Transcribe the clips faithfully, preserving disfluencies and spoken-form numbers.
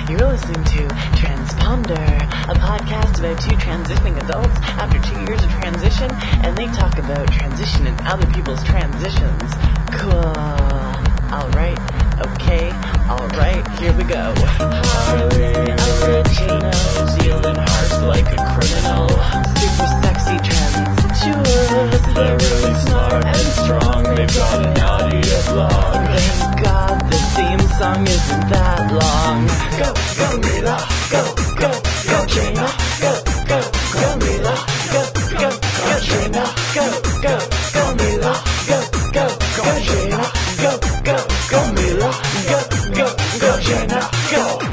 You're listening to Transponder, a podcast about two transitioning adults after two years of transition, and they talk about transition and other people's transitions. Cool. Alright, okay, alright, here we go. Harley, original, feeling harsh like a criminal. Super sexy transsexuals, they're really smart and strong, they've got an audio blog. Thank God the theme song isn't that long. Go, go Mila, go, go, go Trina, go, go, go Mila, go, go, go Trina, go, go, go Mila, go, go, go Trina, go, go, go Mila, go, go, go Trina, go.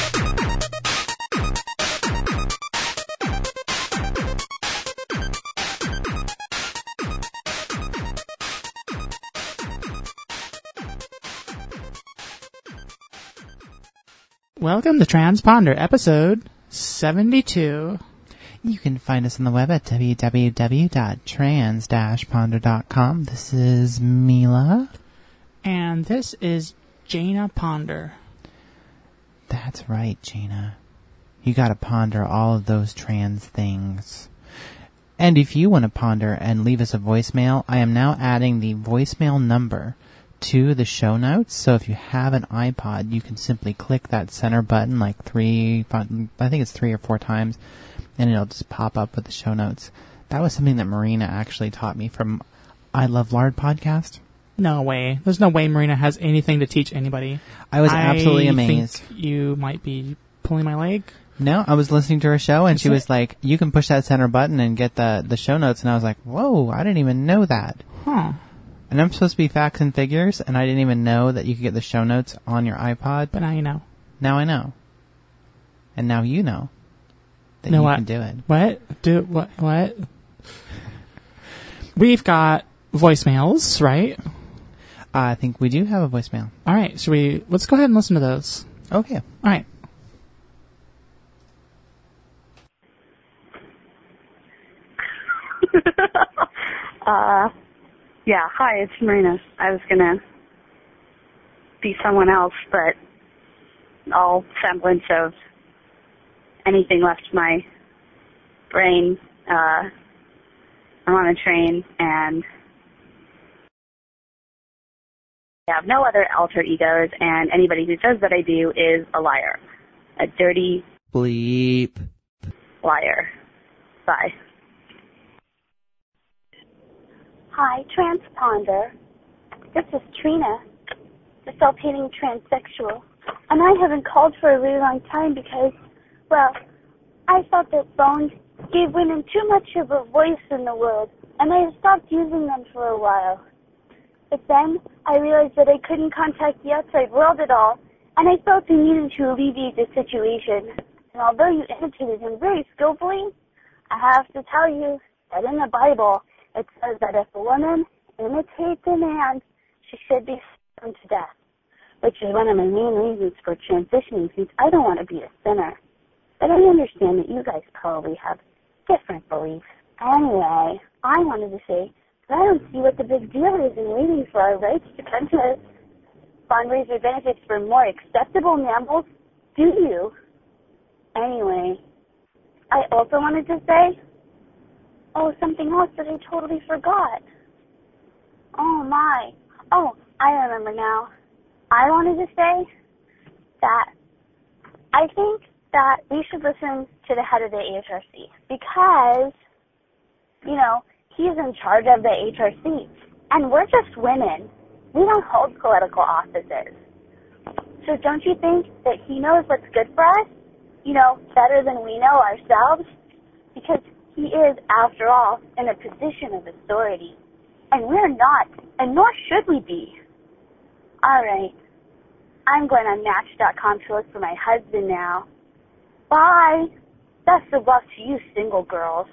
Welcome to Transponder, episode seventy-two. You can find us on the web at w w w dot trans dash ponder dot com. This is Mila. And this is Jana Ponder. That's right, Jana. You gotta ponder all of those trans things. And if you want to ponder and leave us a voicemail, I am now adding the voicemail number to the show notes. So if you have an iPod, you can simply click that center button like three, I think it's three or four times, and it'll just pop up with the show notes. That was something that Marina actually taught me from I Love Lard podcast. No way. There's no way Marina has anything to teach anybody. I was absolutely I amazed. Think you might be pulling my leg. No, I was listening to her show, and Is she it? was like, you can push that center button and get the, the show notes, and I was like, whoa, I didn't even know that. Huh. And I'm supposed to be facts and figures, and I didn't even know that you could get the show notes on your iPod. But now you know. Now I know. And now you know that know you what? can do it. What? Do what? What? We've got voicemails, right? I think we do have a voicemail. All right. Should we? Let's go ahead and listen to those. Okay. All right. uh, yeah, hi, it's Marina. I was gonna be someone else, but all semblance of anything left my brain. Uh, I'm on a train, and I have no other alter egos, and anybody who says that I do is a liar. A dirty bleep liar. Bye. Hi, Transponder. This is Trina, the self-hating transsexual. And I haven't called for a really long time because, well, I thought that phones gave women too much of a voice in the world, and I stopped using them for a while. But then I realized that I couldn't contact the outside world at all, and I felt the need to alleviate the situation. And although you imitated him very skillfully, I have to tell you that in the Bible, it says that if a woman imitates a man, she should be stoned to death, which is one of my main reasons for transitioning, since I don't want to be a sinner. But I understand that you guys probably have different beliefs. Anyway, I wanted to say that I don't see what the big deal is in waiting for our rights to come to fundraiser benefits for more acceptable mammals. Do you? Anyway, I also wanted to say, oh, something else that I totally forgot. Oh, my. Oh, I remember now. I wanted to say that I think that we should listen to the head of the H R C because, you know, he's in charge of the H R C. And we're just women. We don't hold political offices. So don't you think that he knows what's good for us? You know, better than we know ourselves? Because he is, after all, in a position of authority. And we're not, and nor should we be. All right. I'm going on Match dot com to look for my husband now. Bye. Best of luck to you single girls.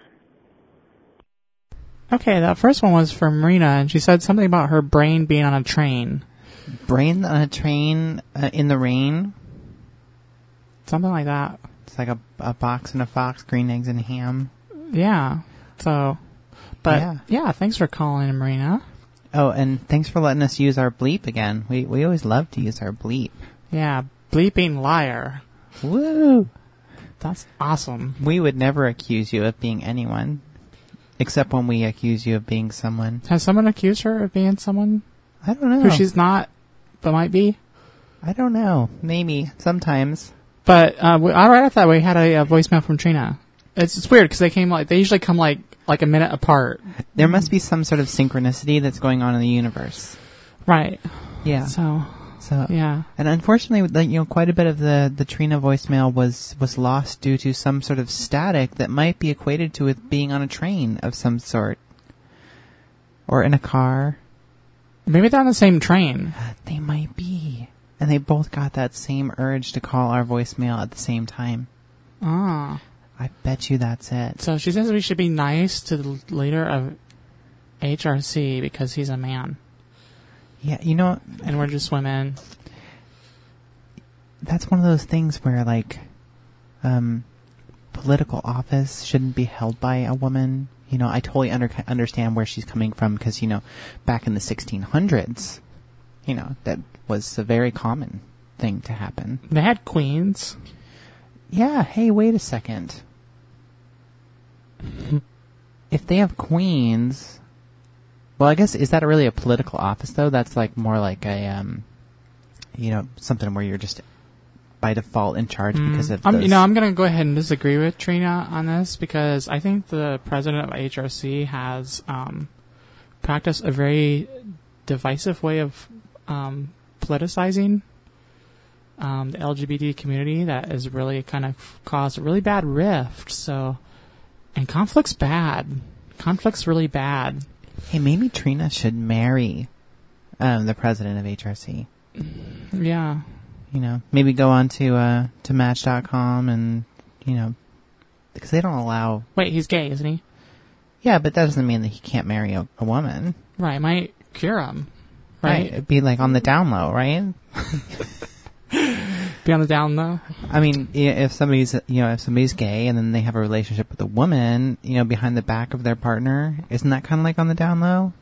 Okay, that first one was from Marina, and she said something about her brain being on a train. Brain on a train uh, in the rain? Something like that. It's like a, a box and a fox, green eggs and ham. Yeah. So, but yeah. yeah, thanks for calling, Marina. Oh, and thanks for letting us use our bleep again. We we always love to use our bleep. Yeah, bleeping liar. Woo! That's awesome. We would never accuse you of being anyone, except when we accuse you of being someone. Has someone accused her of being someone I don't know. who she's not, but might be? I don't know. Maybe. Sometimes. But uh, we, all right, I thought we had a, a voicemail from Trina. It's it's weird because they came like they usually come like like a minute apart. There must be some sort of synchronicity that's going on in the universe. Right. Yeah. So So yeah. And unfortunately, like, you know, quite a bit of the, the Trina voicemail was, was lost due to some sort of static that might be equated to it being on a train of some sort. Or in a car. Maybe they're on the same train. They might be. And they both got that same urge to call our voicemail at the same time. Ah. I bet you that's it. So she says we should be nice to the leader of H R C because he's a man. Yeah, you know, And we're just women. that's one of those things where, like, um, political office shouldn't be held by a woman. You know, I totally under- understand where she's coming from because, you know, back in the sixteen hundreds, you know, that was a very common thing to happen. They had queens. Yeah, hey, wait a second. If they have queens... Well, I guess, is that really a political office, though? That's, like, more like a, um, you know, something where you're just by default in charge mm. because of I'm, those... You know, I'm going to go ahead and disagree with Trina on this because I think the president of H R C has um, practiced a very divisive way of um, politicizing um, the L G B T community that has really kind of caused a really bad rift. So, and conflict's bad. Conflict's really bad. Hey, maybe Trina should marry um, the president of H R C. Yeah. You know, maybe go on to uh, to Match dot com and, you know, because they don't allow... Wait, he's gay, isn't he? Yeah, but that doesn't mean that he can't marry a, a woman. Right, might cure him. Right? Right. It'd be like on the down low, right? Be on the down low. I mean, i- if somebody's, you know, if somebody's gay and then they have a relationship with a woman, you know, behind the back of their partner, isn't that kind of like on the down low?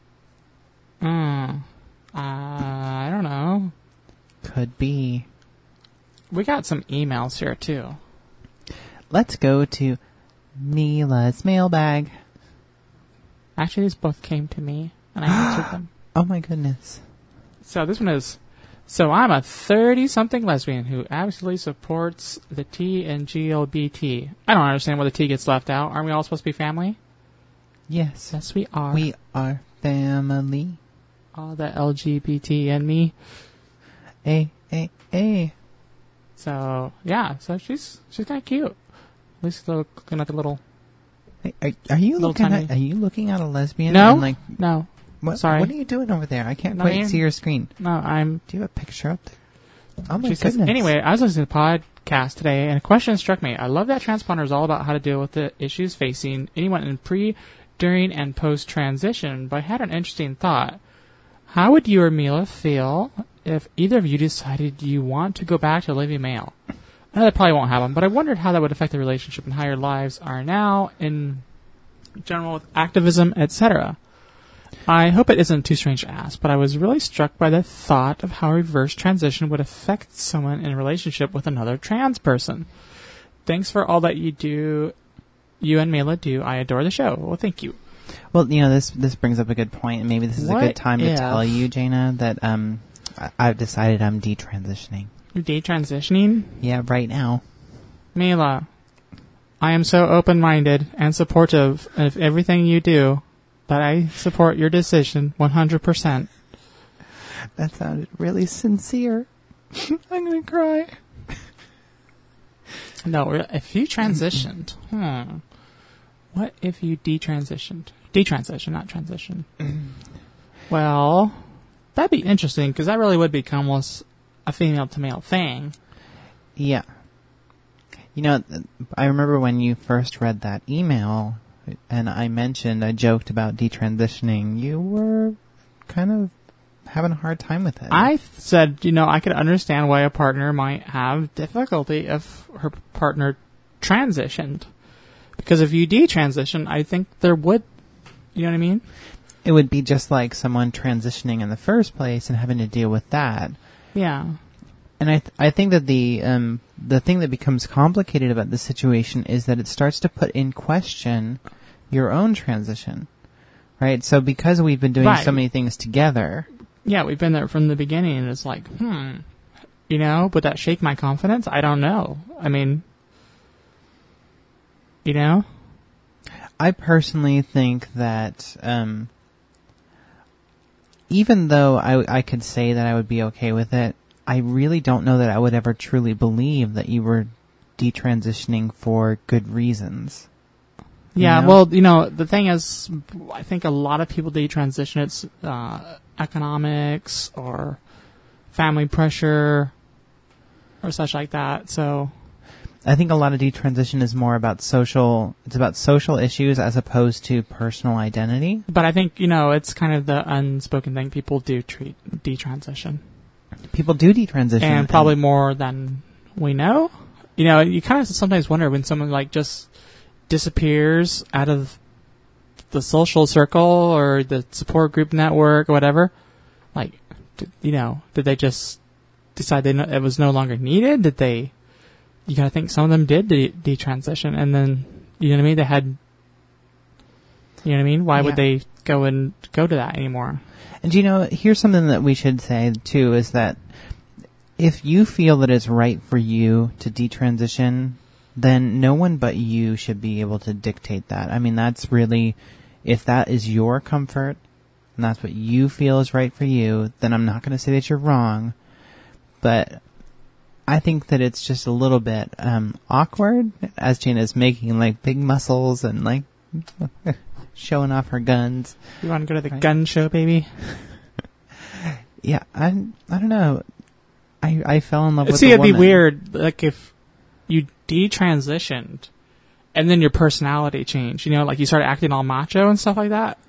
Hmm. Uh, I don't know. Could be. We got some emails here, too. Let's go to Mila's mailbag. Actually, these both came to me, and I answered them. Oh my goodness. So this one is... So I'm a thirty-something lesbian who absolutely supports the T and G L B T. I don't understand why the T gets left out. Aren't we all supposed to be family? Yes. Yes, we are. We are family. All the L G B T and me. A, A, A. So, yeah. So she's she's kind of cute. At least looking at the little... Hey, are, are you Little looking tiny- at, are you looking at a lesbian? No? And like, No. what, Sorry. What are you doing over there? I can't No, quite you- see your screen. No, I'm... Do you have a picture up there? Oh my She says, goodness. anyway, I was listening to the podcast today, and a question struck me. I love that Transponder is all about how to deal with the issues facing anyone in pre, during, and post-transition, but I had an interesting thought. How would you or Mila feel if either of you decided you want to go back to living male? I know that probably won't happen, but I wondered how that would affect the relationship and how your lives are now in general with activism, et cetera. I hope it isn't too strange to ask, but I was really struck by the thought of how reverse transition would affect someone in a relationship with another trans person. Thanks for all that you do, you and Mila do. I adore the show. Well, thank you. Well, you know, this this brings up a good point, and maybe this is What a good time to if- tell you, Jaina, that um, I- I've decided I'm detransitioning. You're detransitioning? Yeah, right now. Mila, I am so open-minded and supportive of everything you do that I support your decision one hundred percent. That sounded really sincere. I'm gonna cry. No, re- if you transitioned, hmm. What if you detransitioned? Detransition, not transition. Well, that'd be interesting, because that really would become almost a female-to-male thing. Yeah. You know, I remember when you first read that email, and I mentioned, I joked about detransitioning, you were kind of having a hard time with it. I th- said, you know, I could understand why a partner might have difficulty if her partner transitioned. Because if you detransition, I think there would, you know what I mean? It would be just like someone transitioning in the first place and having to deal with that. Yeah. And I th- I think that the um the thing that becomes complicated about this situation is that it starts to put in question your own transition, right? So because we've been doing Right. so many things together, Yeah, we've been there from the beginning, and it's like, hmm, you know, would that shake my confidence? I don't know. I mean, you know? I personally think that um, even though I, I could say that I would be okay with it, I really don't know that I would ever truly believe that you were detransitioning for good reasons. You Yeah, know? well, you know, the thing is, I think a lot of people detransition. It's uh, economics or family pressure or such like that. So, I think a lot of detransition is more about social, it's about social issues as opposed to personal identity. but I think, you know, it's kind of the unspoken thing. People do treat detransition. People do detransition. And probably more than we know. You know, you kind of sometimes wonder when someone, like, just disappears out of the social circle or the support group network or whatever. Like, did, you know, did they just decide they no, it was no longer needed? Did they... You gotta think some of them did de- detransition, and then, you know what I mean? They had... You know what I mean? Why Yeah. would they go and go to that anymore? And you know, here's something that we should say too, is that if you feel that it's right for you to detransition, then no one but you should be able to dictate that. I mean, that's really, if that is your comfort, and that's what you feel is right for you, then I'm not going to say that you're wrong, but I think that it's just a little bit um, awkward, as Jana is making like big muscles and like showing off her guns. You wanna go to the Right. gun show, baby? Yeah, I, I don't know. I I fell in love with See, a it'd be woman. weird, like, if you detransitioned and then your personality changed, you know, like you started acting all macho and stuff like that.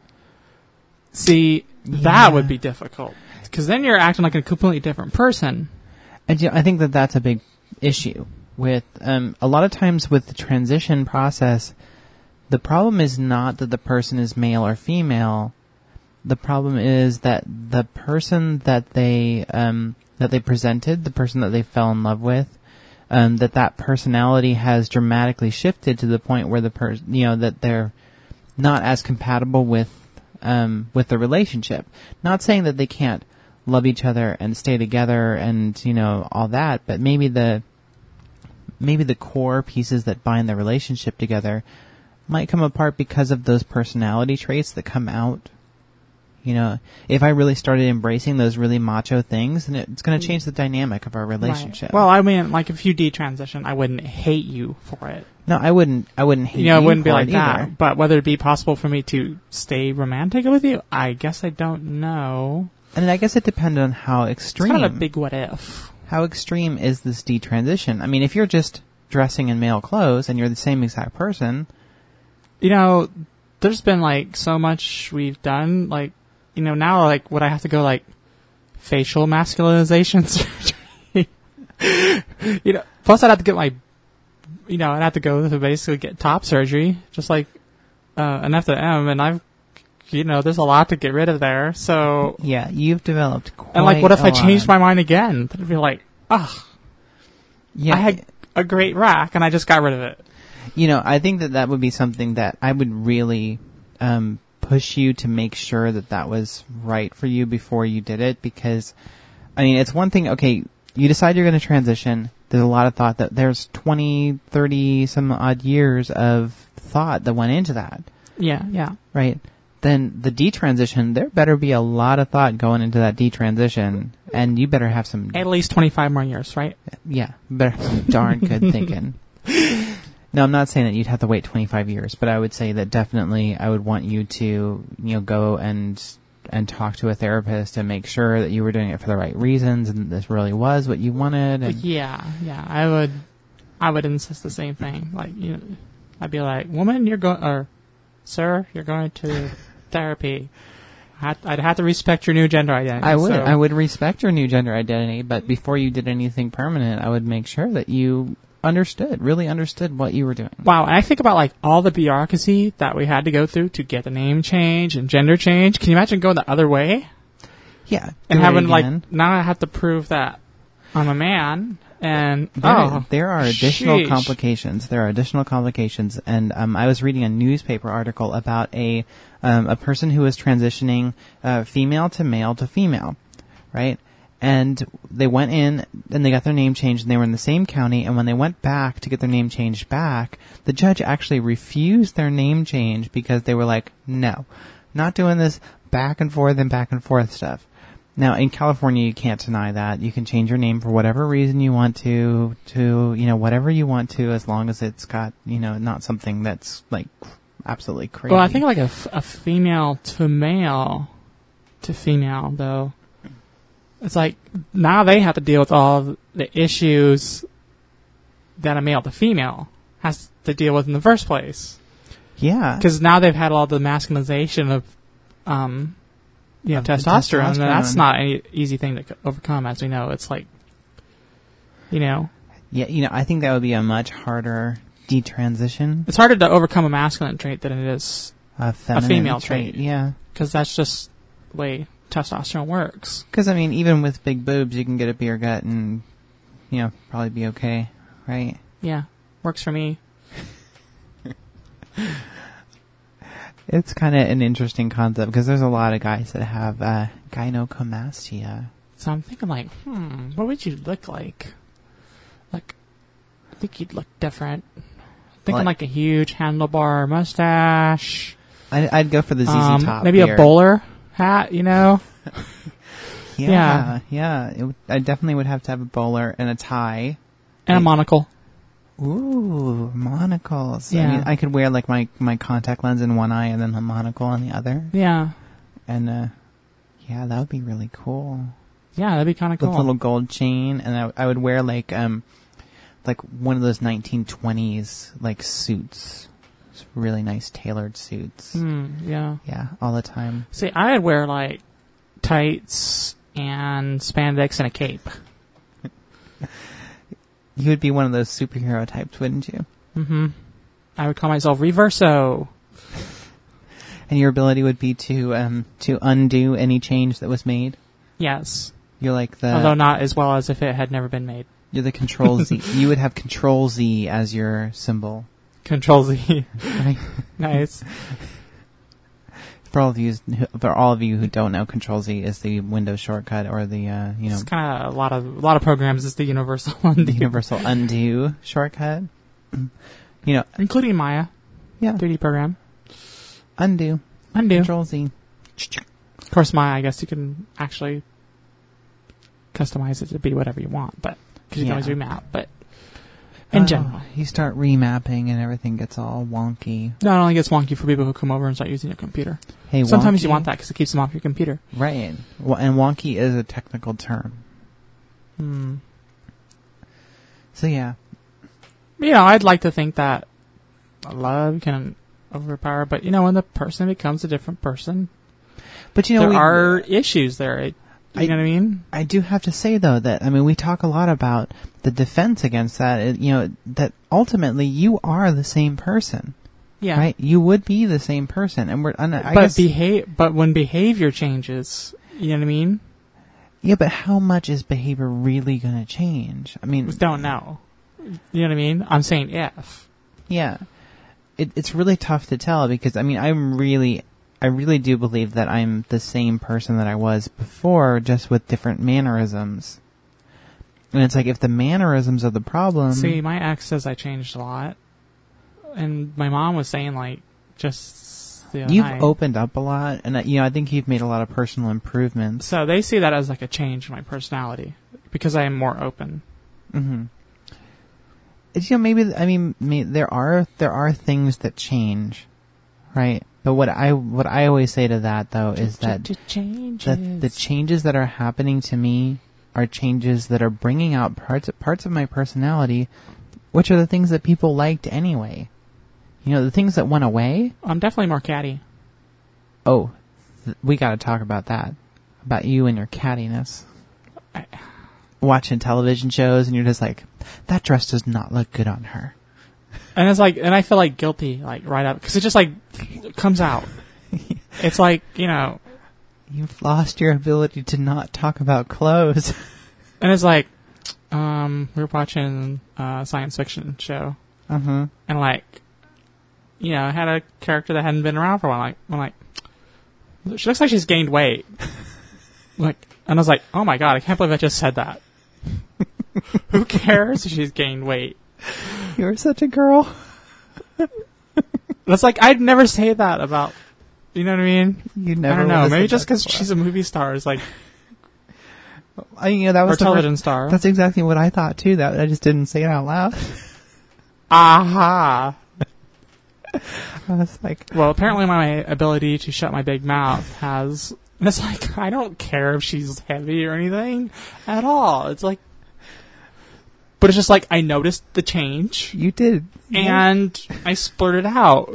See, Yeah. that would be difficult. Because then you're acting like a completely different person. And you know, I think that that's a big issue with um, a lot of times with the transition process. The problem is not that the person is male or female. The problem is that the person that they um, that they presented, the person that they fell in love with, um, that that personality has dramatically shifted to the point where the person, you know, that they're not as compatible with um, with the relationship. Not saying that they can't love each other and stay together and, you know, all that, but maybe the maybe the core pieces that bind the relationship together might come apart because of those personality traits that come out. You know, if I really started embracing those really macho things, then it's going to change the dynamic of our relationship. Right. Well, I mean, like, if you detransition, I wouldn't hate you for it. No, I wouldn't. I wouldn't hate You know, it you wouldn't be for like it that. either. But whether it be possible for me to stay romantic with you, I guess I don't know. And I guess it depends on how It's extreme. kind of a big what if. How extreme is this detransition? I mean, if you're just dressing in male clothes and you're the same exact person, You know, there's been, like, so much we've done, like, you know, now, like, would I have to go, like, facial masculinization surgery? You know, plus I'd have to get my, you know, I'd have to go to basically get top surgery, just like uh, an F to M, and I've, you know, there's a lot to get rid of there, so... yeah, you've developed quite And, like, what if a I changed lot. my mind again? Then I'd be like, ugh, Yeah, I had a great rack, and I just got rid of it. you know, I think that that would be something that I would really um, push you to make sure that that was right for you before you did it, because, I mean, it's one thing, okay, you decide you're going to transition. There's a lot of thought that there's twenty, thirty, some odd years of thought that went into that, Yeah, yeah. right? Then the detransition, there better be a lot of thought going into that detransition, and you better have some, At least twenty-five more years, right? yeah, better have some darn good thinking. No, I'm not saying that you'd have to wait twenty-five years, but I would say that definitely I would want you to, you know, go and and talk to a therapist and make sure that you were doing it for the right reasons and this really was what you wanted. And Yeah, yeah. I would, I would insist the same thing. Like, you know, I'd be like, "Woman, you're going, or sir, you're going to therapy." I'd, I'd have to respect your new gender identity. I would, so- I would respect your new gender identity, but before you did anything permanent, I would make sure that you understood, really understood what you were doing. Wow, and I think about, like, all the bureaucracy that we had to go through to get the name change and gender change. Can you imagine going the other way? Yeah, And do it having, again. like, now I have to prove that I'm a man, And There, oh, there are additional sheesh. complications. There are additional complications, and um, I was reading a newspaper article about a um, a person who was transitioning uh, female to male to female, right? And they went in and they got their name changed, and they were in the same county. And when they went back to get their name changed back, the judge actually refused their name change because they were like, "No, not doing this back and forth and back and forth stuff." Now, in California, you can't deny that. You can change your name for whatever reason you want to, to, you know, whatever you want to, as long as it's got, you know, not something that's, like, absolutely crazy. Well, I think like a, f- a female to male to female, though, it's like now they have to deal with all the issues that a male to female has to deal with in the first place. Yeah. Because now they've had all the masculinization of, um, you know, Of the testosterone, and testosterone. that's not an easy thing to c- overcome, as we know. It's like, you know, Yeah, you know, I think that would be a much harder detransition. it's harder to overcome a masculine trait than it is A, feminine female trait. Yeah. because that's just the way testosterone works. Because, I mean, even with big boobs, you can get a beer gut and, you know, probably be okay, right? Yeah, works for me. It's kind of an interesting concept because there's a lot of guys that have uh, gynecomastia. So I'm thinking like, hmm, what would you look like? Like, I think you'd look different. Thinking Like- like a huge handlebar mustache. I, I'd go for the Z Z Um, Top. maybe beard. a bowler hat, you know? Yeah, yeah. yeah. It would, I definitely would have to have a bowler and a tie. And a Wait. monocle. Ooh, monocles. I Yeah. mean, I could wear like my, my contact lens in one eye and then a monocle on the other. Yeah. And, uh, yeah, that would be really cool. Yeah, that'd be kind of With cool. a little gold chain, and I, I would wear like, um, like one of those nineteen twenties, like suits. Just really nice tailored suits. Hmm, yeah. Yeah, all the time. See, I'd wear like tights and spandex and a cape. You would be one of those superhero types, wouldn't you? Mm-hmm. I would call myself Reverso. And your ability would be to, um, to undo any change that was made. Yes. You're like the, Although not as well as if it had never been made. you're the Control Z. You would have Control Z as your symbol. Control Z. Right? Nice. For all of you, for all of you who don't know, Control Z is the Windows shortcut or the, uh, you know, It's kind of a lot of a lot of programs. Is the universal one, the universal undo shortcut. You know, including Maya, yeah, three D program. undo, Undo. Control Z. Of course, Maya. I guess you can actually customize it to be whatever you want, but because you Yeah. can always remap. But in Oh, general, you start remapping and everything gets all wonky. not only gets wonky for people who come over and start using your computer. Hey, Sometimes wonky, you want that because it keeps them off your computer. right? Well, and wonky is a technical term. Hmm. So yeah, You know, I'd like to think that love can overpower, but you know, when the person becomes a different person, but you know, there we, are issues there. You I- know what I mean? I do have to say though that I mean we talk a lot about the defense against that. It, you know that ultimately you are the same person, Yeah. right? You would be the same person, and we're. And I but guess, behave. But when behavior changes, you know what I mean? yeah, but how much is behavior really going to change? I mean, We don't know. You know what I mean? I'm saying if. yeah, it, it's really tough to tell because I mean I'm really. I really do believe that I'm the same person that I was before, just with different mannerisms. And it's like, if the mannerisms are the problem... See, my ex says I changed a lot, and my mom was saying like just the other You've night. opened up a lot, and, uh, you know, I think you've made a lot of personal improvements. So they see that as like a change in my personality because I am more open. Mm-hmm. It's, you know, maybe, I mean, may, there are, there are things that change, right? But what I, what I always say to that, though, is that changes. the, the changes that are happening to me are changes that are bringing out parts, parts of my personality, which are the things that people liked anyway. You know, the things that went away. I'm definitely more catty. Oh, th- we gotta talk about that. About you and your cattiness. I- Watching television shows and you're just like, that dress does not look good on her. And it's like, and I feel like guilty, like right up, because it just like comes out. It's like, you know, You've lost your ability to not talk about clothes. and it's like, um, we were watching a science fiction show, Uh-huh. and like, you know, I had a character that hadn't been around for a while. Like, I'm like, she looks like she's gained weight. Like, and I was like, oh my god, I can't believe I just said that. Who cares if she's gained weight? You're such a girl. That's like, I'd never say that about, you know what I mean? You never. I don't would know. have Maybe said just that because before. she's a movie star is like, I, you know, that was or the television first- star. That's exactly what I thought too. That I just didn't say it out loud. Aha. I was like, Well, apparently my ability to shut my big mouth has... And it's like, I don't care if she's heavy or anything at all. It's like... But it's just like, I noticed the change, you did. and I splurted out.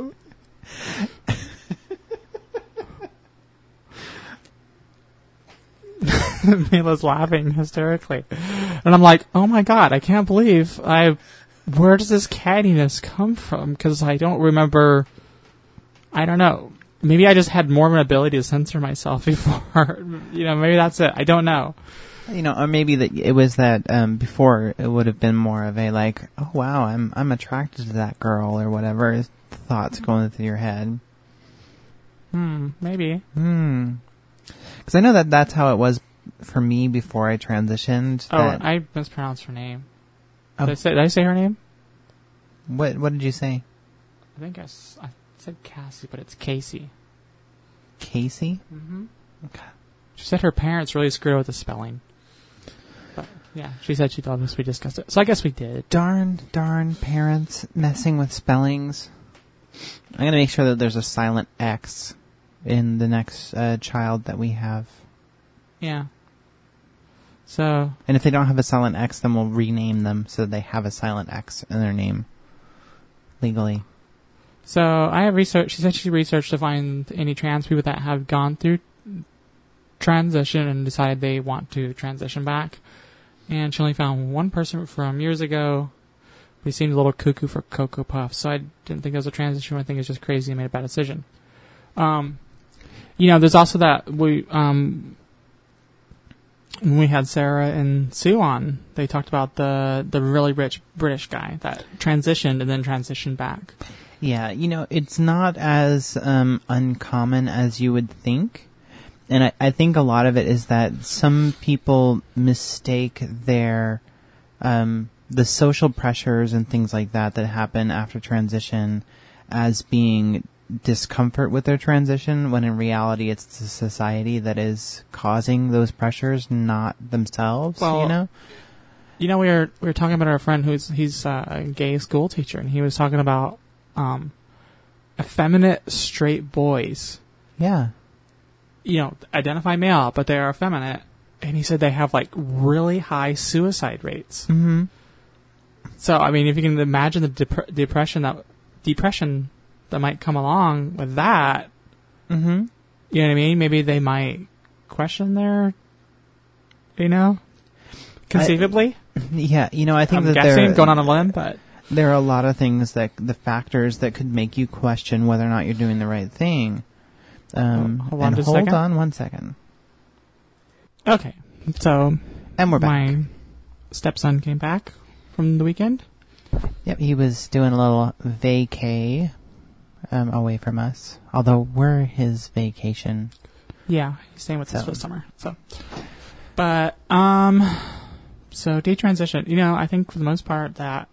Mila's laughing hysterically. And I'm like, oh my god, I can't believe I... Where does this cattiness come from? Because I don't remember... I don't know. Maybe I just had more of an ability to censor myself before. You know, maybe that's it. I don't know. You know, or maybe that it was that um, before it would have been more of a like, oh wow, I'm I'm attracted to that girl or whatever thoughts going through your head. Hmm, maybe. Hmm. Because I know that that's how it was for me before I transitioned. Oh, that- I mispronounced her name. Oh. Did, I say, did I say her name? what what did you say? I think I, s- I said Cassie, but it's Casey. Casey? Mm-hmm. Okay. She said her parents really screwed her with the spelling. But, yeah, she said she told us we discussed it. So I guess we did. Darn, darn parents messing with spellings. I'm going to make sure that there's a silent X in the next uh, child that we have. Yeah. So, And if they don't have a silent X, then we'll rename them so they have a silent X in their name. Legally. so I have researched, she said she researched to find any trans people that have gone through transition and decided they want to transition back. And she only found one person from years ago. He seemed a little cuckoo for Cocoa Puffs, so I didn't think it was a transition. I think it was just crazy and made a bad decision. Um, you know, there's also that we, um, when we had Sarah and Sue on, they talked about the, the really rich British guy that transitioned and then transitioned back. Yeah, you know, it's not as um, uncommon as you would think. And I, I think a lot of it is that some people mistake their um, the social pressures and things like that that happen after transition as being discomfort with their transition, when in reality it's the society that is causing those pressures, not themselves. Well, you know, You know, we were we were talking about our friend who's he's uh, a gay school teacher, and he was talking about um, effeminate straight boys. yeah, You know, identify male, but they are effeminate, and he said they have like really high suicide rates. mm-hmm. So, I mean, if you can imagine the dep- depression that depression that might come along with that, Mm-hmm. you know what I mean? Maybe they might question their, you know, conceivably. Yeah, you know, I think I'm that guessing, there going on a limb, but there are a lot of things that the factors that could make you question whether or not you're doing the right thing. Um, Oh, hold on and just a hold second. on one second. okay. So, And we're back. my stepson came back from the weekend. Yep, he was doing a little vacay um, away from us. Although we're his vacation. Yeah, he's staying with us So. for the summer. So, but um, so detransition. You know, I think for the most part that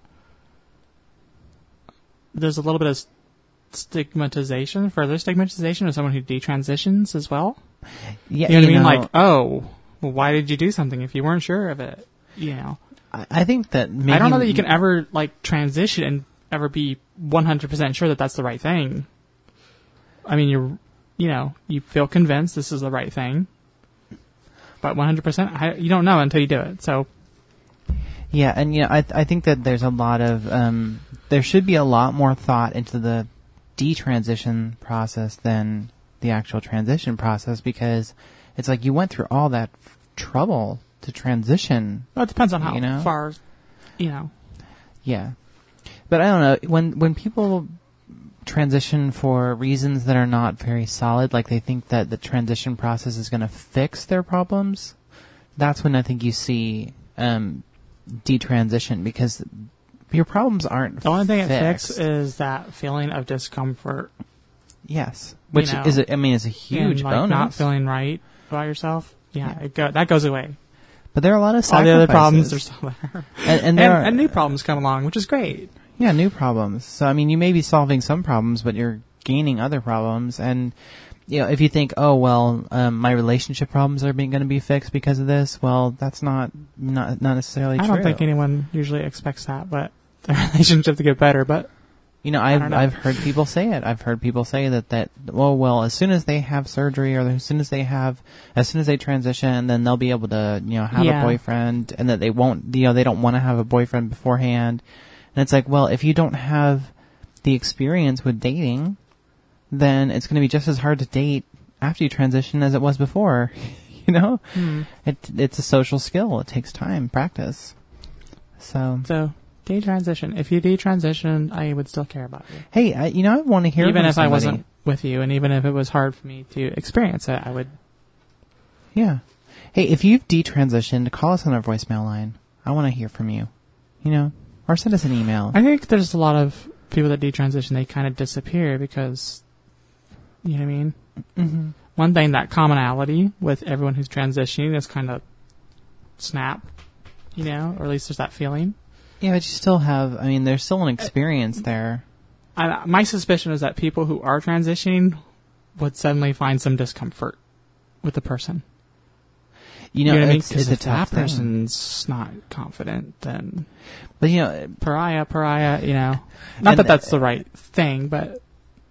there's a little bit of stigmatization, further stigmatization of someone who detransitions as well. Yeah, You know what I mean? know, Like, oh, well, why did you do something if you weren't sure of it? You know, I, I think that maybe I don't know that you can ever like transition and ever be one hundred percent sure that that's the right thing. I mean, you're, you know, you feel convinced this is the right thing, but one hundred percent, I, you don't know until you do it. So, Yeah, and you know, I I think that there's a lot of um, there should be a lot more thought into the detransition process than the actual transition process, because it's like you went through all that f- trouble to transition. well, it depends on how You know? far, you know. Yeah, but I don't know, when when people transition for reasons that are not very solid, like they think that the transition process is going to fix their problems, that's when I think you see um, detransition because your problems aren't The only thing it fixed. fixes is that feeling of discomfort. Yes, which you know, is a, I mean is a huge and, like, bonus. Not feeling right about yourself. Yeah, Yeah. It go, that goes away. But there are a lot of All sacrifices. the other problems are still there, and, and and, there are, and new problems come along, which is great. yeah, new problems. So I mean, you may be solving some problems, but you're gaining other problems. And you know, if you think, oh well, um, my relationship problems are going to be fixed because of this, well, that's not not not necessarily I true. don't think anyone usually expects that, but the relationship to get better. But You know, I I've don't know. I've heard people say it. I've heard people say that that well, well, as soon as they have surgery or as soon as they have, as soon as they transition, then they'll be able to, you know, have Yeah. a boyfriend, and that they won't, you know, they don't want to have a boyfriend beforehand. And it's like, well, if you don't have the experience with dating, then it's going to be just as hard to date after you transition as it was before. You know, Hmm. it it's a social skill. It takes time, practice. So, So, detransition. If you detransition, I would still care about you. hey, I, you know, I want to hear Even from if I somebody. wasn't with you, and even if it was hard for me to experience it, I would. Yeah. Hey, if you've detransitioned, call us on our voicemail line. I want to hear from you. You know, or send us an email. I think there's a lot of people that detransition, they kind of disappear because, you know what I mean? Mm-hmm. One thing, that commonality with everyone who's transitioning is kind of snap, you know, or at least there's that feeling. Yeah, but you still have, I mean, there's still an experience there. I, my suspicion is that people who are transitioning would suddenly find some discomfort with the person. You know, what I mean? it's, 'Cause it's a if tough that thing. person's not confident, then But, you know, pariah, pariah, you know. Not And- that that's the right thing, but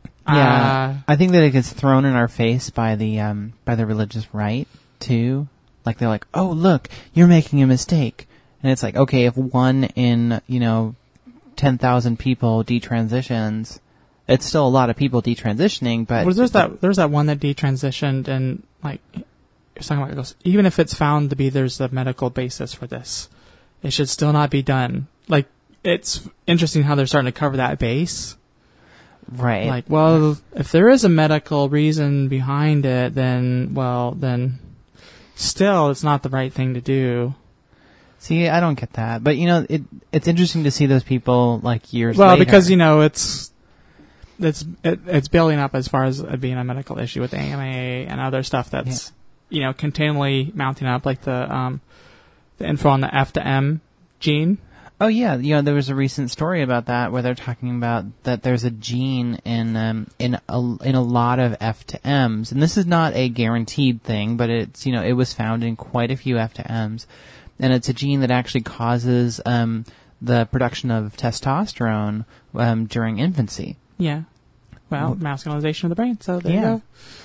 yeah, uh, I think that it gets thrown in our face by the, um, by the religious right, too. Like, they're like, oh, look, you're making a mistake. And it's like, okay, if one in, you know, ten thousand people detransitions, it's still a lot of people detransitioning, but... was there's that there's that one that detransitioned, and like you're talking about, it goes, even if it's found to be there's a medical basis for this, it should still not be done. Like, it's interesting how they're starting to cover that base. Right. Like, well, if there is a medical reason behind it, then well, then still it's not the right thing to do. See, I don't get that, but you know, it it's interesting to see those people like years Well, later. because you know it's it's it, it's building up as far as it being a medical issue with the A M A and other stuff that's you know continually mounting up, like the um the info on the F to M gene. Oh yeah, you know, there was a recent story about that where they're talking about that there's a gene in um in a in a lot of F to M's, and this is not a guaranteed thing, but it's you know it was found in quite a few F to M's, and it's a gene that actually causes um the production of testosterone um during infancy. Yeah. Well, masculinization of the brain. So there Yeah. you go.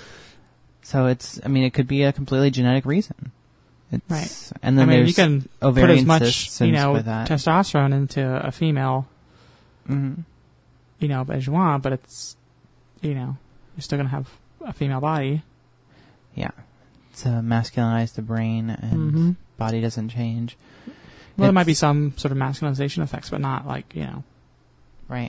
So it's, I mean, it could be a completely genetic reason. It's, Right. And then I mean, there's you can put ovarian as much cysts you and know with that. testosterone into a female, Mm-hmm. you know, as you want, but it's you know you're still gonna have a female body. Yeah. It's uh, masculinized the brain and Mm-hmm. body doesn't change. Well, there might be It's- some sort of masculinization effects, but not like, you know. Right.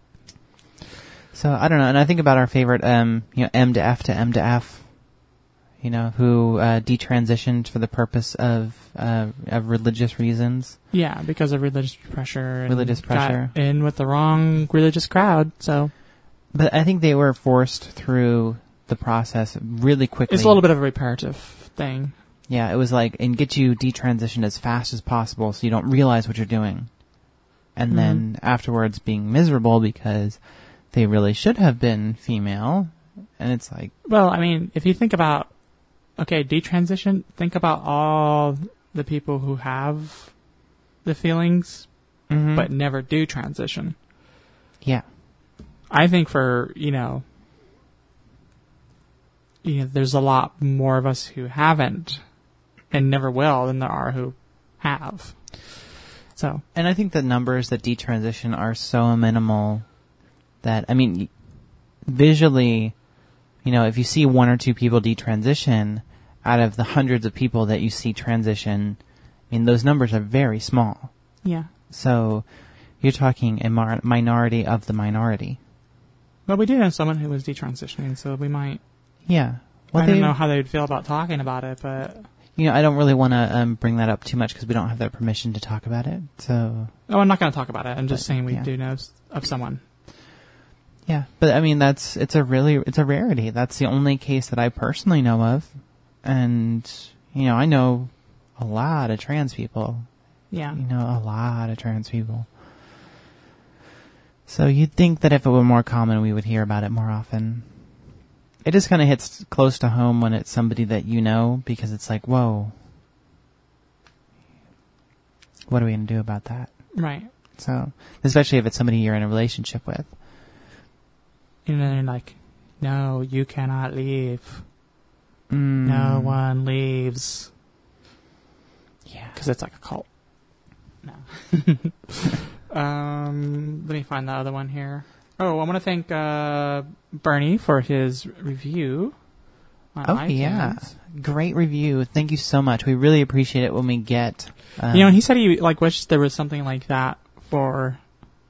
So, I don't know, and I think about our favorite, um, you know, M to F to M to F, you know, who, uh, detransitioned for the purpose of, uh, of religious reasons. Yeah, because of religious pressure. And Religious pressure. Got in with the wrong religious crowd, so. But I think they were forced through the process really quickly. It's a little bit of a reparative thing. Yeah, it was like, and get you detransitioned as fast as possible so you don't realize what you're doing. And Mhm. then afterwards being miserable because they really should have been female. And it's like, Well, I mean, if you think about, okay, detransition, think about all the people who have the feelings mhm. but never do transition. yeah. I think for, you know, you know, there's a lot more of us who haven't and never will than there are who have. So, And I think the numbers that detransition are so minimal that, I mean, y- visually, you know, if you see one or two people detransition out of the hundreds of people that you see transition, I mean, those numbers are very small. yeah. So you're talking a mar- minority of the minority. But we do know someone who was detransitioning, so we might, Yeah. Well, I they, don't know how they would feel about talking about it, but, you know, I don't really want to um, bring that up too much because we don't have their permission to talk about it. So. Oh, I'm not going to talk about it. I'm just But, saying we yeah. do know s- of someone. Yeah, but I mean that's it's a really it's a rarity. That's the only case that I personally know of, and you know I know a lot of trans people. Yeah. You know a lot of trans people. So you'd think that if it were more common, we would hear about it more often. It just kind of hits close to home when it's somebody that you know, because it's like, whoa, what are we going to do about that? Right. So, especially if it's somebody you're in a relationship with. And then they're like, no, you cannot leave. Mm. No one leaves. Yeah. Because it's like a cult. No. um, let me find the other one here. Oh, I want to thank uh, Bernie for his review on Oh, iTunes. yeah. Great review. Thank you so much. We really appreciate it when we get... Um, You know, he said he like wished there was something like that for,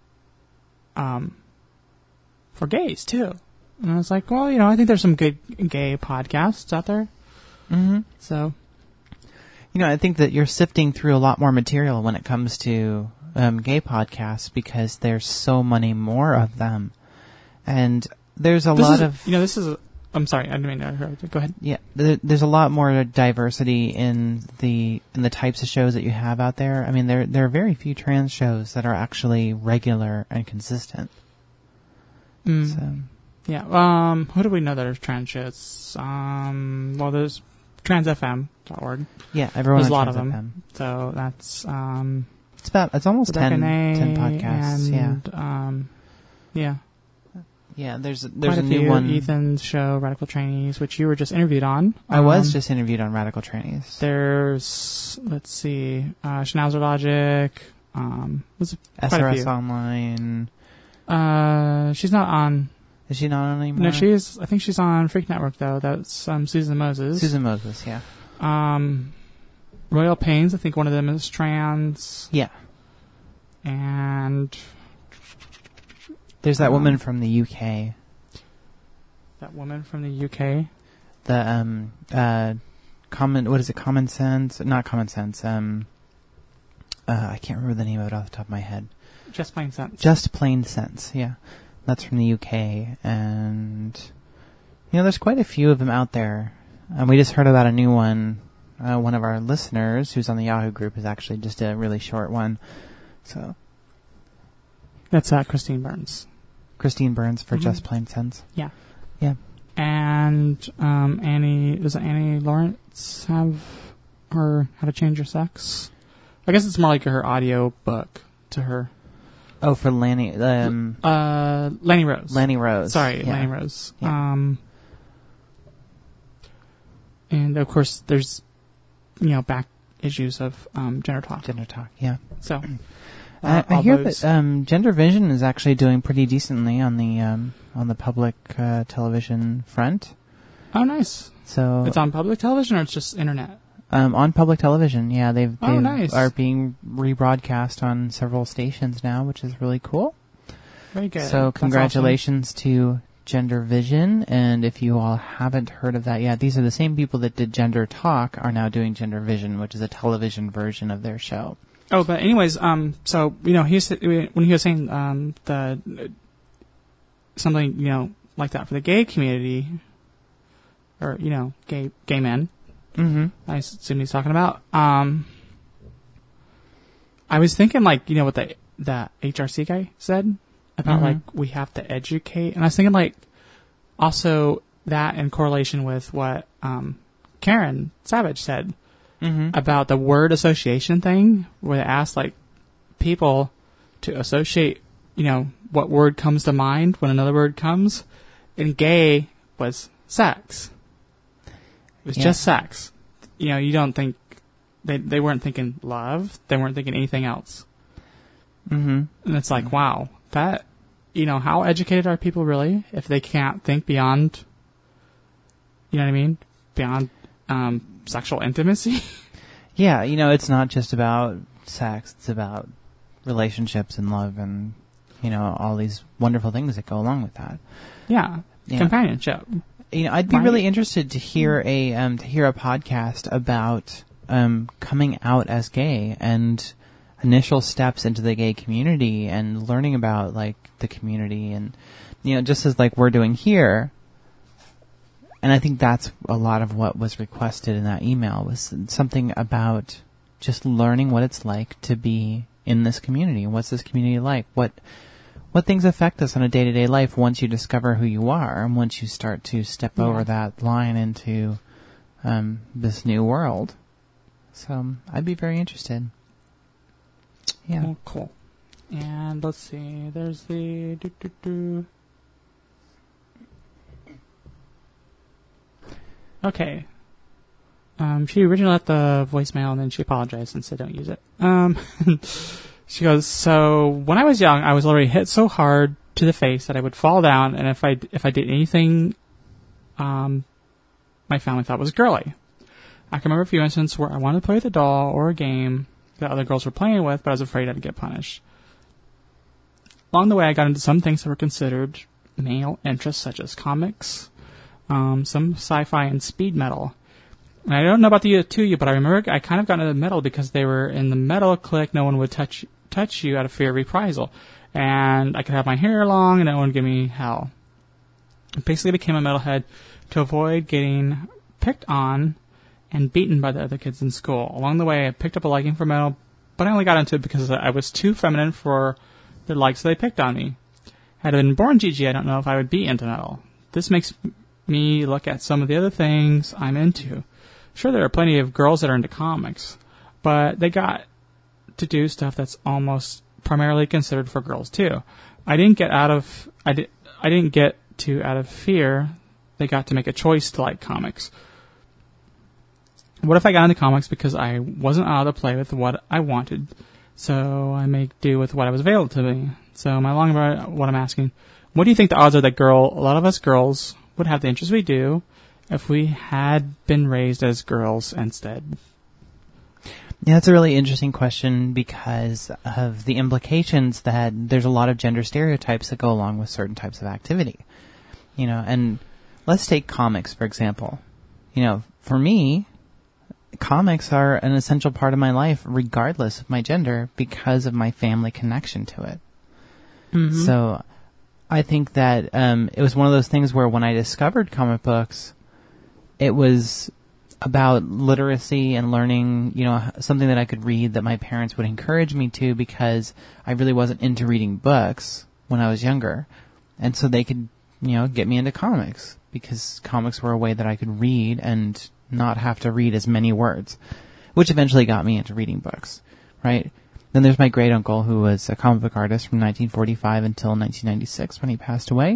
um, for gays too. And I was like, well, you know, I think there's some good gay podcasts out there. mhm. So, You know, I think that you're sifting through a lot more material when it comes to um, gay podcasts because there's so many more of them. And there's a this lot is, of... you know, this is, a, I'm sorry, I didn't mean to interrupt. Go ahead. Yeah, there, there's a lot more diversity in the in the types of shows that you have out there. I mean, there there are very few trans shows that are actually regular and consistent. Mm. So, Yeah. Um, who do we know that are trans shows? Um, well, there's trans f m dot org. yeah, everyone. There's a on lot of Trans them. F M. So that's, um, It's about it's almost Rebecca ten, Nay ten podcasts. and, um, yeah. yeah, yeah. There's there's Quite a a new few. one. Ethan's show, Radical Trainees, which you were just interviewed on. I was Um, just interviewed on Radical Trainees. There's, let's see, uh, Schnauzer Logic. Um, there's quite a S R S few. Online. Uh, she's not on. Is she not on anymore? No, she is. I think she's on Freak Network though. That's um, Susan Moses. Susan Moses. Yeah. Um, Royal Pains. I think one of them is trans. Yeah. And There's that Um, woman from the U K. that woman from the U K. The um uh common what is it? Common Sense? Not Common Sense. Um. Uh, I can't remember the name of it off the top of my head. Just Plain Sense. Just Plain Sense, yeah. That's from the U K, and you know, there's quite a few of them out there. And we just heard about a new one. Uh, one of our listeners, who's on the Yahoo group, is actually just a really short one. So, That's uh, Christine Burns. Christine Burns for Mhm. Just Plain Sense. Yeah. Yeah. And um, Annie, does Annie Lawrence have her How to Change Your Sex? I guess it's more like her audio book to her. Oh, for Lanny, um, Uh, Lanny Rose. Lanny Rose. Sorry, yeah. Lanny Rose. Yeah. Um, and of course, there's you know back issues of um, Gender Talk. Gender Talk, yeah. So I, uh, I all hear those- that um, Gender Vision is actually doing pretty decently on the um, on the public uh, television front. Oh, nice. So It's on public television or it's just internet? Um, on public television, yeah, they've, Oh, they've nice. are being rebroadcast on several stations now, which is really cool. Very good. So, That's congratulations to Gender Vision, and if you all haven't heard of that yet, these are the same people that did Gender Talk are now doing Gender Vision, which is a television version of their show. Oh, but anyways, um, so you know, he's when he was saying um the something you know like that for the gay community, or you know, gay gay men. Mm-hmm. I assume he's talking about. Um, I was thinking like you know what the the H R C guy said about Mhm. like we have to educate, and I was thinking like also that in correlation with what um Karen Savage said. Mm-hmm. About the word association thing, where they asked like people to associate, you know, what word comes to mind when another word comes, and gay was sex. It was Yeah. just sex. You know, you don't think they they weren't thinking love, they weren't thinking anything else, Mm-hmm. and it's like, wow, that you know, how educated are people really if they can't think beyond, you know what I mean, beyond um, sexual intimacy? Yeah, you know, it's not just about sex, it's about relationships and love and, you know, all these wonderful things that go along with that. Yeah, Yeah. companionship. you know, I'd be Right. really interested to hear a um, to hear a podcast about um, coming out as gay and initial steps into the gay community and learning about like the community and you know just as like we're doing here. And I think that's a lot of what was requested in that email was something about just learning what it's like to be in this community. What's this community like? What what things affect us on a day-to-day life once you discover who you are and once you start to step Yeah. over that line into um, this new world. So I'd be very interested. Yeah. Oh, cool. And let's see. There's the... Doo, doo, doo. Okay. Um, she originally left the voicemail and then she apologized and said don't use it. Um, she goes, so when I was young, I was already hit so hard to the face that I would fall down, and if I, if I did anything um, my family thought was girly. I can remember a few instances where I wanted to play with a doll or a game that other girls were playing with, but I was afraid I'd get punished. Along the way, I got into some things that were considered male interests, such as comics, um, some sci-fi, and speed metal. And I don't know about the two of you, but I remember I kind of got into metal because they were in the metal clique. No one would touch touch you out of fear of reprisal, and I could have my hair long, and no one would give me hell. I basically became a metalhead to avoid getting picked on and beaten by the other kids in school. Along the way, I picked up a liking for metal, but I only got into it because I was too feminine for their likes, so they picked on me. Had I been born G G, I don't know if I would be into metal. This makes me look at some of the other things I'm into. Sure, there are plenty of girls that are into comics, but they got to do stuff that's almost primarily considered for girls too. I didn't get out of I did I didn't get to out of fear. They got to make a choice to like comics. What if I got into comics because I wasn't allowed to play with what I wanted, so I make do with what I was available to me? So my long about what I'm asking, what do you think the odds are that girl, a lot of us girls would have the interests we do if we had been raised as girls instead? Yeah, that's a really interesting question because of the implications that there's a lot of gender stereotypes that go along with certain types of activity. You know, and let's take comics, for example. You know, for me, comics are an essential part of my life regardless of my gender because of my family connection to it. Mm-hmm. So I think that um, it was one of those things where when I discovered comic books, it was about literacy and learning, you know, something that I could read that my parents would encourage me to because I really wasn't into reading books when I was younger. And so they could, you know, get me into comics because comics were a way that I could read and not have to read as many words, which eventually got me into reading books, right? Then there's my great uncle who was a comic book artist from nineteen forty-five until nineteen ninety-six when he passed away.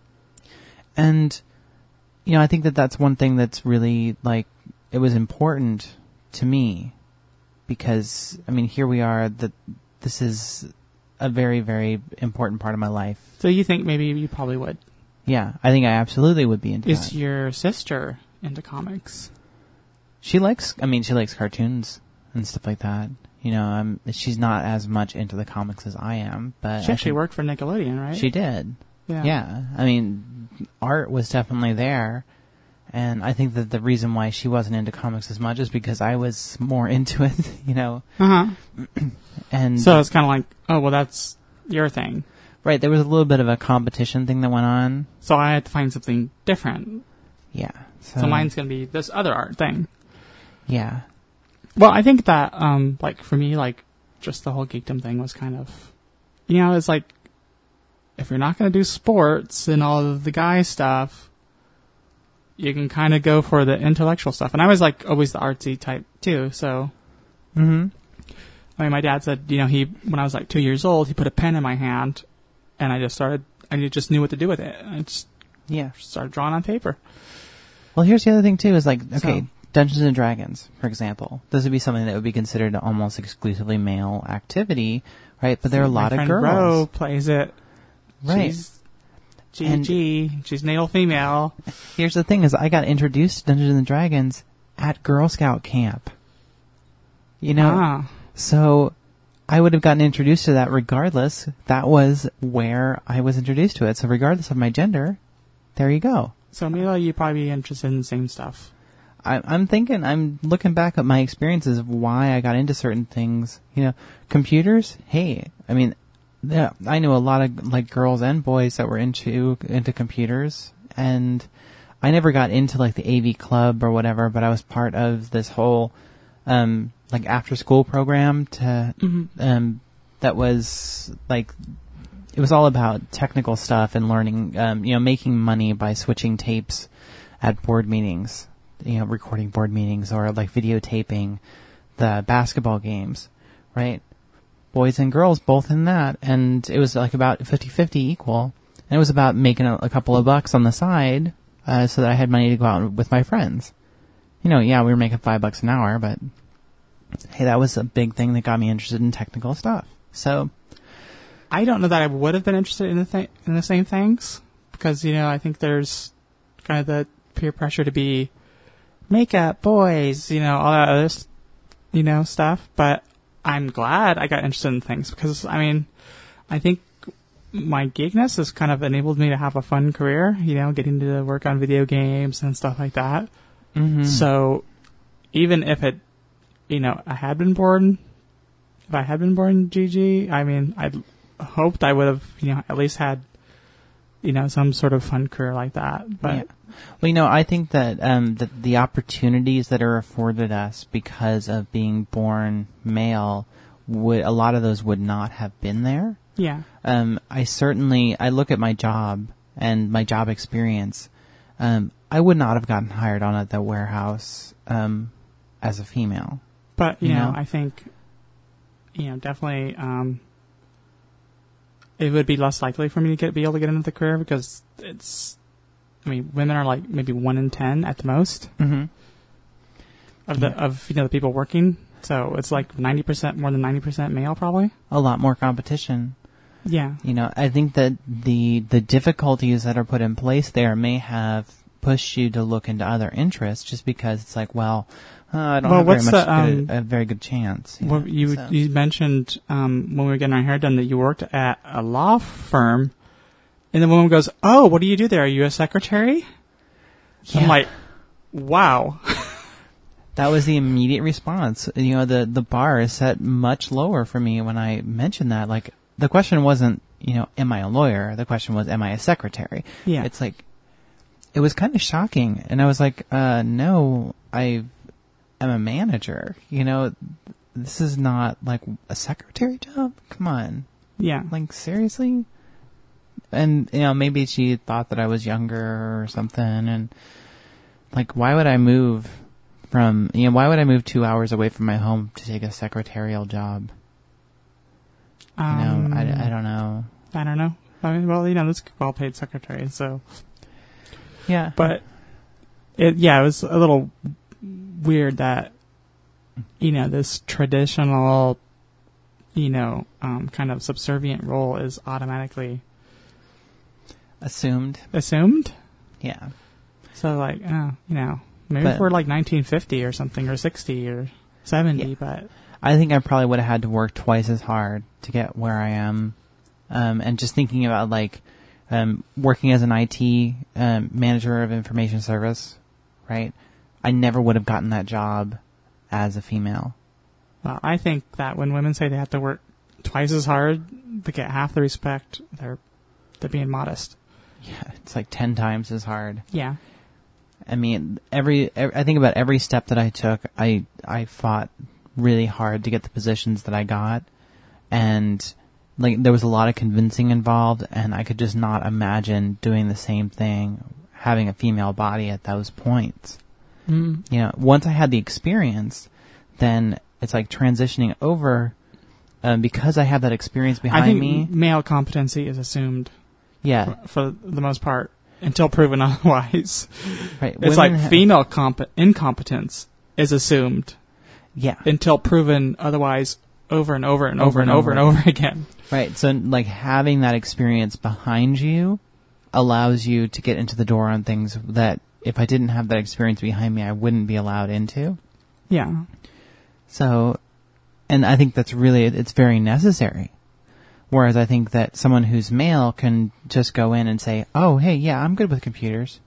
And, you know, I think that that's one thing that's really, like, it was important to me because, I mean, here we are, that this is a very, very important part of my life. So you think maybe you probably would? Yeah, I think I absolutely would be into Is that. your sister into comics? She likes, I mean, she likes cartoons and stuff like that. You know, um, she's not as much into the comics as I am, but She I actually think worked for Nickelodeon, right? she did. Yeah. Yeah. I mean, art was definitely there. And I think that the reason why she wasn't into comics as much is because I was more into it, you know. Uh-huh. And So it's kind of like, oh, well, that's your thing. right, there was a little bit of a competition thing that went on. So I had to find something different. Yeah. So, So mine's going to be this other art thing. yeah. Well, I think that, um, like, for me, like, just the whole geekdom thing was kind of, you know, it's like, if you're not going to do sports and all of the guy stuff, you can kind of go for the intellectual stuff. And I was, like, always the artsy type, too, so. Mm-hmm. I mean, my dad said, you know, he, when I was, like, two years old, he put a pen in my hand, and I just started, I just knew what to do with it. I just Yeah. started drawing on paper. Well, here's the other thing, too, is like, okay, So- Dungeons and Dragons, for example. This would be something that would be considered almost exclusively male activity, right? But there are a My lot of friend girls. Ro plays it. Right. She's G And- G. She's male female. Here's the thing is I got introduced to Dungeons and Dragons at Girl Scout camp. You know? Ah. So I would have gotten introduced to that regardless. That was where I was introduced to it. So regardless of my gender, there you go. So, Mila, you'd probably be interested in the same stuff. I, I'm thinking, I'm looking back at my experiences of why I got into certain things. You know, computers, hey, I mean, yeah, I knew a lot of, like, girls and boys that were into, into computers, and I never got into, like, the A V club or whatever, but I was part of this whole, um, like, after-school program to, Mm-hmm. um, that was, like, it was all about technical stuff and learning, um, you know, making money by switching tapes at board meetings. You know, recording board meetings or like videotaping the basketball games, right? Boys and girls both in that. And it was like about fifty-fifty equal. And it was about making a, a couple of bucks on the side uh, so that I had money to go out with my friends. You know, yeah, we were making five bucks an hour, but hey, that was a big thing that got me interested in technical stuff. So I don't know that I would have been interested in the, th- in the same things because, you know, I think there's kind of the peer pressure to be makeup, boys, you know, all that other, you know, stuff. But I'm glad I got interested in things because, I mean, I think my geekness has kind of enabled me to have a fun career, you know, getting to work on video games and stuff like that. mm-hmm. So even if it, you know, I had been born, if I had been born G G, I mean, I'd hoped I would have, you know, at least had, you know, some sort of fun career like that. But yeah. Well, you know, I think that um, the, the opportunities that are afforded us because of being born male, would a lot of those would not have been there. yeah, Um, I certainly, I look at my job and my job experience. Um, I would not have gotten hired on at the warehouse um, as a female. but you, You know, know? I think, you know, definitely, um, it would be less likely for me to get be able to get into the career because it's, I mean, women are like maybe one in ten at the most Mm-hmm. of the Yeah. of you know the people working. So it's like ninety percent more than ninety percent male probably. A lot more competition. Yeah. You know, I think that the the difficulties that are put in place there may have pushed you to look into other interests just because it's like, well, uh, I don't Well, have very what's much the, um, good, a very good chance. You Well, know, you so. you mentioned um, when we were getting our hair done that you worked at a law firm, and the woman goes, "Oh, what do you do there? Are you a secretary?" Yeah. I'm like, "Wow." That was the immediate response. You know, the the bar is set much lower for me when I mentioned that. Like, the question wasn't, you know, am I a lawyer? The question was, am I a secretary? Yeah. It's like, it was kind of shocking. And I was like, uh, no, I am a manager. You know, this is not like a secretary job. Come on. Yeah. Like, seriously? And, you know, maybe she thought that I was younger or something. And, like, why would I move from, you know, why would I move two hours away from my home to take a secretarial job? You Um, know, I, I don't know. I don't know. I mean, well, you know, this well-paid secretary, so. Yeah. But it, yeah, it was a little weird that, you know, this traditional, you know, um, kind of subservient role is automatically Assumed. assumed. Yeah. So, like, uh, you know, maybe But- if we're like nineteen fifty or something, or sixty or seventy, Yeah. but I think I probably would have had to work twice as hard to get where I am. Um, and just thinking about, like, um, working as an I T um, manager of information service, right? I never would have gotten that job as a female. well, I think that when women say they have to work twice as hard to get half the respect, they're they're being modest. Yeah, it's like ten times as hard. Yeah. I mean, every, every I think about every step that I took, I I fought really hard to get the positions that I got, and like there was a lot of convincing involved, and I could just not imagine doing the same thing, having a female body at those points. Mm. You know, once I had the experience, then it's like transitioning over, um, because I have that experience behind I think me. male competency is assumed Yeah, for, for the most part until proven otherwise. right. It's Women like ha- female comp- incompetence is assumed Yeah, until proven otherwise over and over and over, and over and over again. right. So, like, having that experience behind you allows you to get into the door on things that if I didn't have that experience behind me, I wouldn't be allowed into. Yeah. So, and I think that's really, it's very necessary. Whereas I think that someone who's male can just go in and say, oh, hey, yeah, I'm good with computers.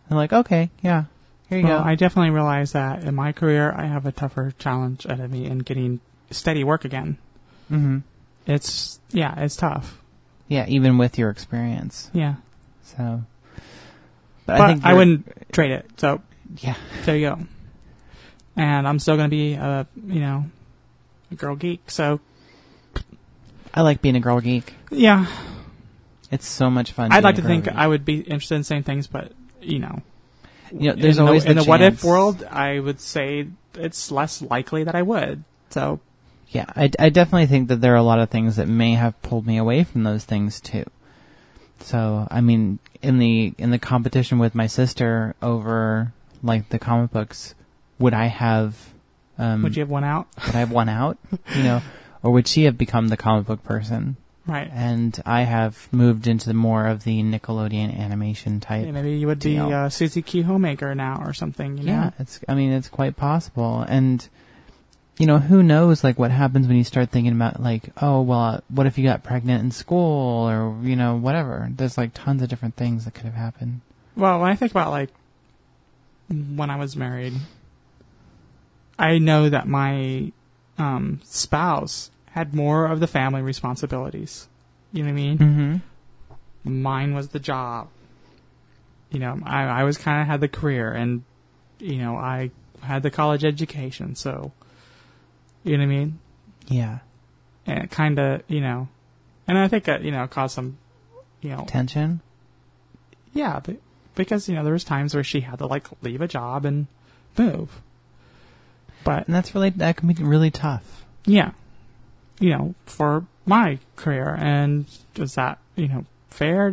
They're like, okay, yeah, here you Well, go. I definitely realize that in my career, I have a tougher challenge ahead of me in getting steady work again. hmm It's, yeah, it's tough. Yeah, even with your experience. Yeah. So, but, But I think I you're- wouldn't trade it. So Yeah, there you go. And I'm still going to be a, you know, a girl geek. So I like being a girl geek. yeah, It's so much fun. I'd being like a to girl think geek. I would be interested in the same things, but you know, You know, there's in always the, in the the what if chance- world, I would say it's less likely that I would. So Yeah, I, I definitely think that there are a lot of things that may have pulled me away from those things too. So, I mean, in the in the competition with my sister over like the comic books, would I have um, would you have one out? would I have won out? You know, or would she have become the comic book person? Right. And I have moved into the more of the Nickelodeon animation type. Yeah, maybe you would be deal. uh, Susie Q Homemaker now or something. You know? Yeah, it's. I mean, it's quite possible, and you know, who knows? Like, what happens when you start thinking about, like, oh, well, uh, what if you got pregnant in school, or you know, whatever. There's like tons of different things that could have happened. Well, when I think about like when I was married, I know that my um, spouse had more of the family responsibilities. You know what I mean? Mm-hmm. Mine was the job. You know, I, I was kind of had the career, and you know, I had the college education. So, you know what I mean? Yeah. And it kind of, you know, and I think that, you know, caused some, you know, Tension. yeah, but, because you know there was times where she had to like leave a job and move. But And that's really that can be really tough. yeah, you know, for my career, and is that, you know, fair?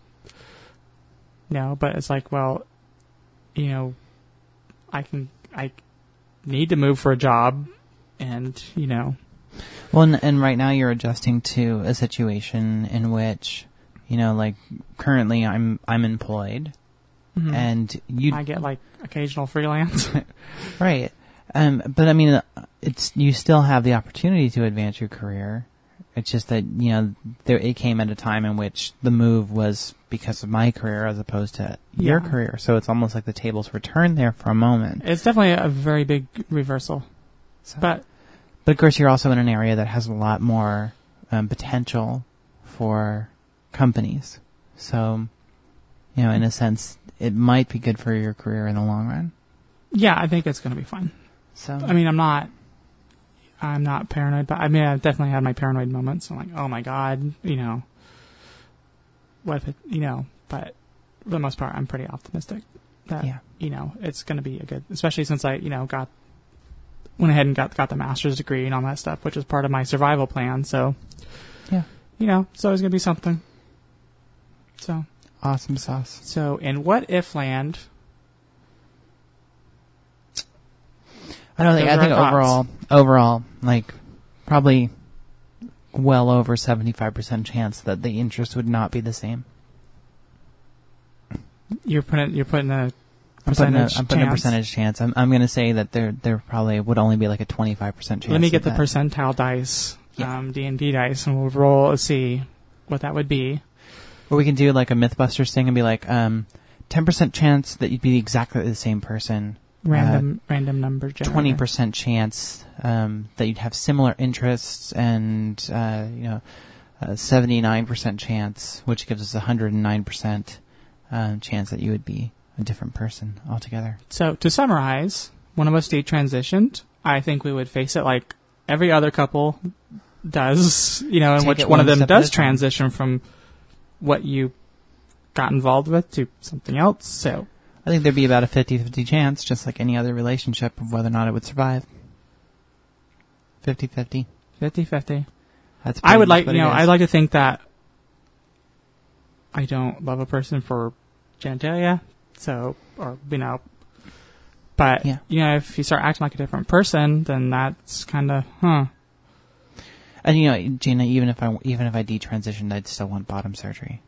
No, but it's like, well, you know, I can, I need to move for a job, and, you know, Well, and, and right now you're adjusting to a situation in which, you know, like currently I'm I'm employed, mhm. and you I get like occasional freelance. right. Um, but I mean, it's you still have the opportunity to advance your career. It's just that, you know, there it came at a time in which the move was because of my career as opposed to your Yeah. career. So it's almost like the tables were turned there for a moment. It's definitely a very big reversal, So, but but of course, you're also in an area that has a lot more um, potential for companies. So, you know, in a sense, it might be good for your career in the long run. yeah, I think it's going to be fun. So, I mean, I'm not, I'm not paranoid, but I mean, I've definitely had my paranoid moments. I'm like, oh my God, you know, what if it, you know, but for the most part, I'm pretty optimistic that, Yeah. you know, it's going to be a good, especially since I, you know, got, went ahead and got, got the master's degree and all that stuff, which is part of my survival plan. So, yeah, you know, it's always going to be something. So, awesome sauce. so in what if land, I don't think. Those I are think our thoughts. overall, overall, like probably well over seventy-five percent chance that the interest would not be the same. you're putting, you're putting a I'm putting, a, percentage I'm putting a chance. percentage chance. I'm, I'm going to say that there there probably would only be like a twenty-five percent chance. Let me get of the that. percentile dice, Yeah. um, D and D dice, and we'll roll and see what that would be. Or we can do like a Mythbusters thing and be like, um, ten percent chance that you'd be exactly the same person. Random, random number generator. Twenty percent chance um, that you'd have similar interests, and uh, you know, seventy-nine percent chance, which gives us a hundred and nine percent um, chance that you would be a different person altogether. So to summarize, one of us detransitioned. I think we would face it like every other couple does, you know, in Take which it one of one them step at does a time. transition from what you got involved with to something else. So I think there'd be about a fifty-fifty chance, just like any other relationship, of whether or not it would survive. fifty-fifty. fifty-fifty. That's I would pretty like, much you what know, it I'd is. like to think that I don't love a person for genitalia, so, or, you know, but, Yeah. you know, if you start acting like a different person, then that's kind of, huh. And you know, Gina, even if I even if I detransitioned, I'd still want bottom surgery.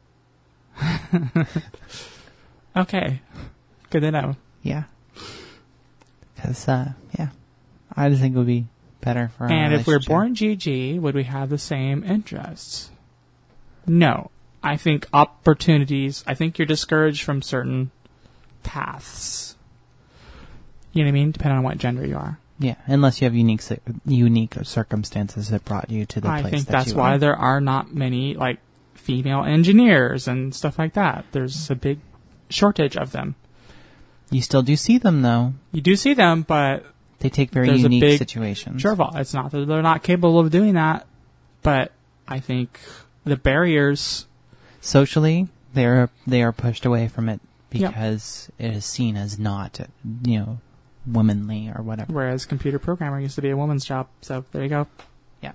Okay. Good to know. Yeah. Because, uh, yeah, I just think it would be better for our And if we're relationship. born G G, would we have the same interests? No. I think opportunities, I think you're discouraged from certain paths. You know what I mean? Depending on what gender you are. Yeah, unless you have unique ci- unique circumstances that brought you to the I place think that that's you why are. there are not many, like, female engineers and stuff like that. There's a big shortage of them. You still do see them, though. You do see them, but They take very there's unique a big situations. shortfall. It's not that they're not capable of doing that, but I think the barriers... Socially, they are they are pushed away from it Yep. because it is seen as not, you know, womanly or whatever. Whereas computer programmer used to be a woman's job. So there you go. Yeah.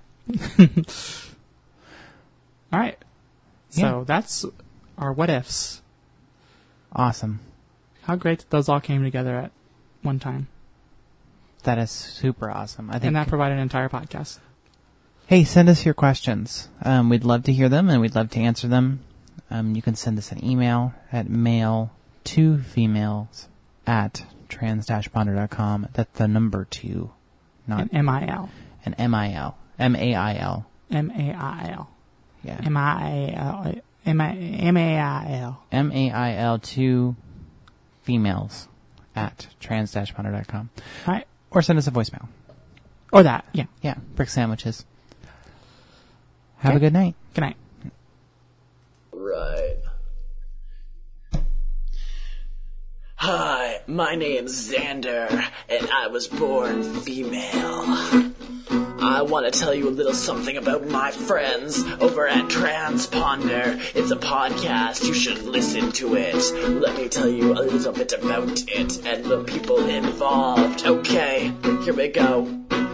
All right. Yeah. So that's our what ifs. Awesome. How great that those all came together at one time. That is super awesome. I think. And that provided an entire podcast. Hey, send us your questions. Um, we'd love to hear them, and we'd love to answer them. Um, you can send us an email at mail to females at trans dash ponder dot com. That's the number two, not And M I L. an M I L. M A I L. M A I L. Yeah. M I A L. M A I L. M A I L to females at trans dash ponder dot com. All right. Or send us a voicemail. Or that. Yeah. Yeah, brick sandwiches. Have Okay. a good night. Good night. Right. Hi, my name's Xander, and I was born female. I want to tell you a little something about my friends over at Transponder. It's a podcast. You should listen to it. Let me tell you a little bit about it and the people involved. Okay, here we go.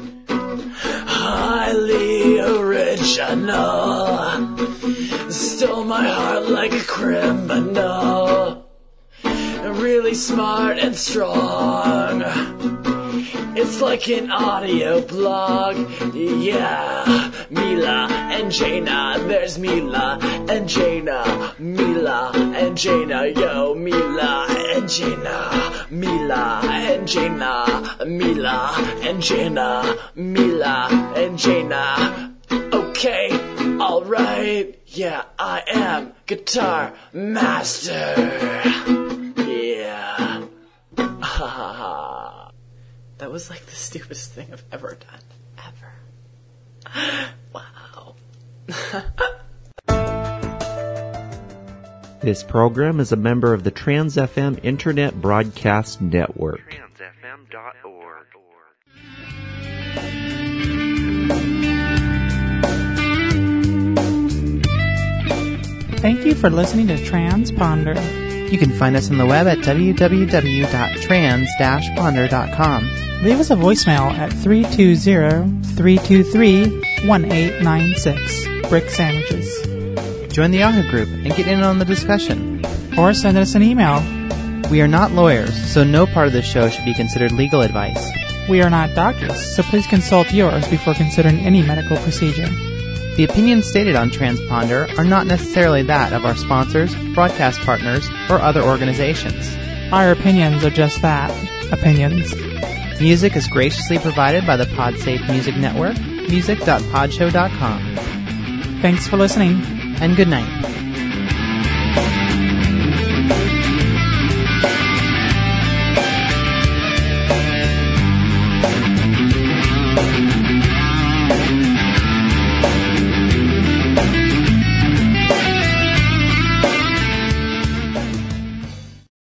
Highly original. Stole my heart like a criminal. Really smart and strong. It's like an audio blog. Yeah, Mila and Jaina. There's Mila and Jaina. Mila and Jaina. Yo, Mila and Jaina. Mila and Jaina. Mila and Jaina. Mila and Jaina. Okay, alright. Yeah, I am Guitar Master. Yeah. Ha ha ha. That was like the stupidest thing I've ever done. Ever. Wow. This program is a member of the Trans F M Internet Broadcast Network. trans f m dot org. Thank you for listening to Transponder. You can find us on the web at w w w dot trans dash ponder dot com. Leave us a voicemail at three two zero, three two three, one eight nine six. Brick Sandwiches. Join the Yahoo group and get in on the discussion. Or send us an email. We are not lawyers, so no part of this show should be considered legal advice. We are not doctors, so please consult yours before considering any medical procedure. The opinions stated on Transponder are not necessarily that of our sponsors, broadcast partners, or other organizations. Our opinions are just that, opinions. Music is graciously provided by the PodSafe Music Network, music dot podshow dot com. Thanks for listening. And good night.